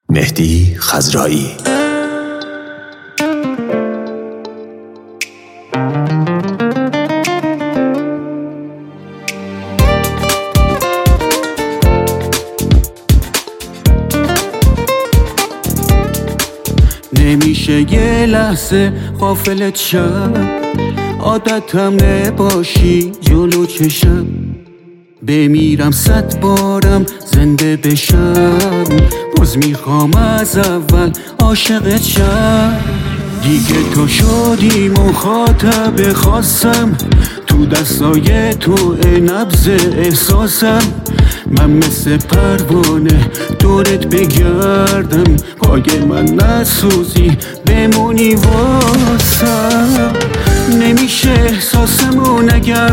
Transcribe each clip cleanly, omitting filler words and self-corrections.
مهدی خضرایی. نمیشه یه لحظه غافلت شم، عادتم نباشی جلو چشم. بمیرم 100 بارم زنده بشم، باز میخوام از اول عاشقت شم. دیگه تو شدی مخاطب خاصم، تو دستای تو نبض احساسم. من مثل پروانه دورت بگردم، پای من نسوزی بمونی واسم. نمیشه احساسمو نگم،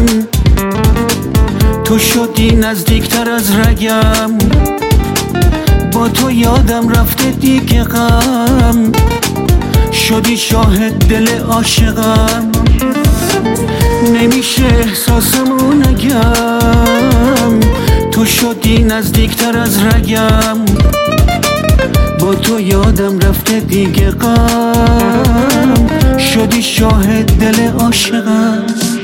تو شدی نزدیکتر از رگم. با تو یادم رفته دیگه غم، شدی شاهد دل عاشقم. نمیشه احساسمو نگم، تو شدی نزدیکتر از رگم. با تو یادم رفته دیگه غم، شدی شاهد دل عاشقم.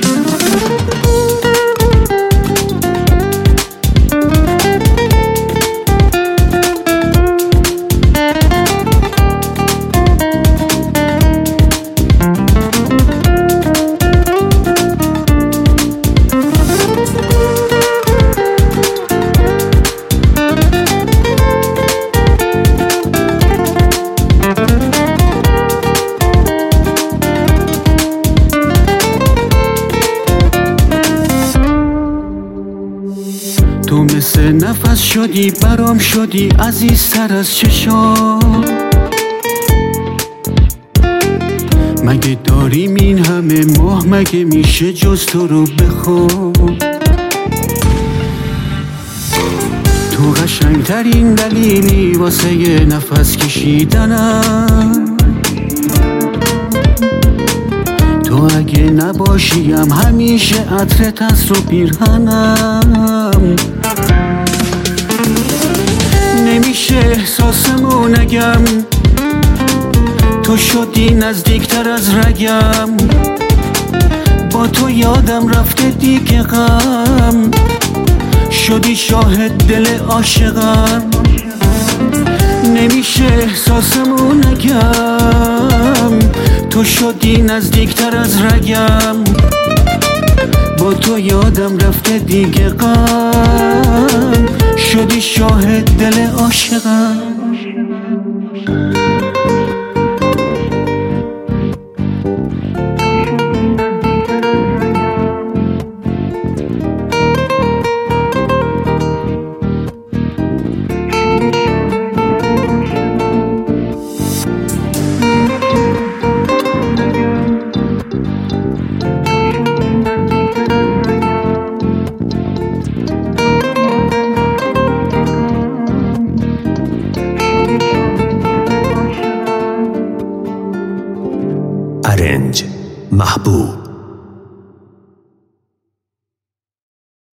تو مثل نفس شدی برام، شدی عزیزتر از چشام. مگه داریم این همه ماه، مگه میشه جز تو رو بخوام؟ تو قشنگترین دلیلی واسه یه نفس کشیدنم. تو اگه نباشیم همیشه عطرت از رو پیرهنم. نمیشه احساسمو نگم، تو شدی نزدیکتر از رگم. با تو یادم رفته دیگه غم، شدی شاهد دل عاشقم. نمیشه احساسمو نگم، تو شدی نزدیکتر از رگم. با تو یادم رفته دیگه غم، شدی شاهد دل عاشقم. ارنج محبوب.